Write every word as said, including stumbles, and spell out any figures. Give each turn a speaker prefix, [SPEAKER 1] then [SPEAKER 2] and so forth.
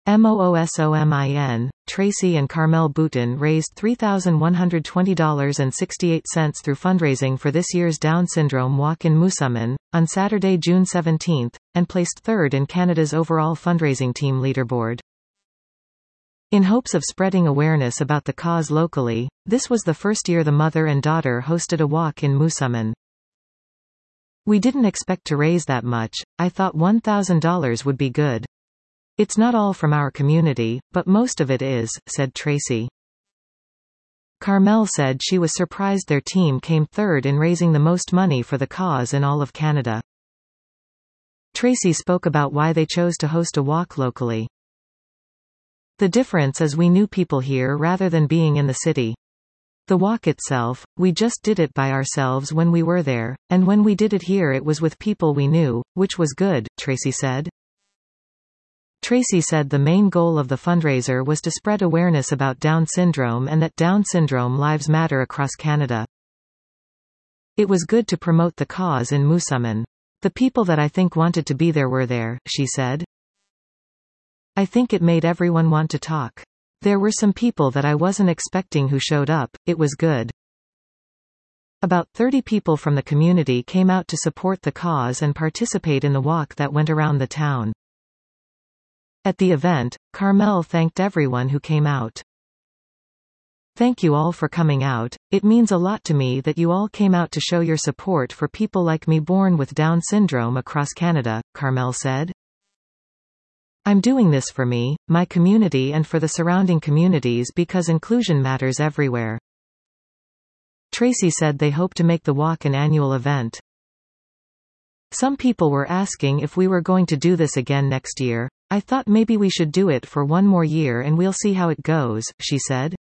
[SPEAKER 1] MOOSOMIN, Tracy and Carmel Boutin raised three thousand one hundred twenty dollars and sixty-eight cents through fundraising for this year's Down Syndrome Walk in Moosomin, on Saturday, June seventeenth, and placed third in Canada's overall fundraising team leaderboard. In hopes of spreading awareness about the cause locally, this was the first year the mother and daughter hosted a walk in Moosomin. "We didn't expect to raise that much. I thought one thousand dollars would be good. It's not all from our community, but most of it is," said Tracy. Carmel said she was surprised their team came third in raising the most money for the cause in all of Canada. Tracy spoke about why they chose to host a walk locally. "The difference is we knew people here rather than being in the city. The walk itself, we just did it by ourselves when we were there, and when we did it here it was with people we knew, which was good," Tracy said. Tracy said the main goal of the fundraiser was to spread awareness about Down syndrome and that Down syndrome lives matter across Canada. "It was good to promote the cause in Moosomin. The people that I think wanted to be there were there," she said. "I think it made everyone want to talk. There were some people that I wasn't expecting who showed up. It was good." About thirty people from the community came out to support the cause and participate in the walk that went around the town. At the event, Carmel thanked everyone who came out. "Thank you all for coming out. It means a lot to me that you all came out to show your support for people like me born with Down syndrome across Canada," Carmel said. "I'm doing this for me, my community and for the surrounding communities because inclusion matters everywhere." Tracy said they hope to make the walk an annual event. "Some people were asking if we were going to do this again next year. I thought maybe we should do it for one more year and we'll see how it goes," she said.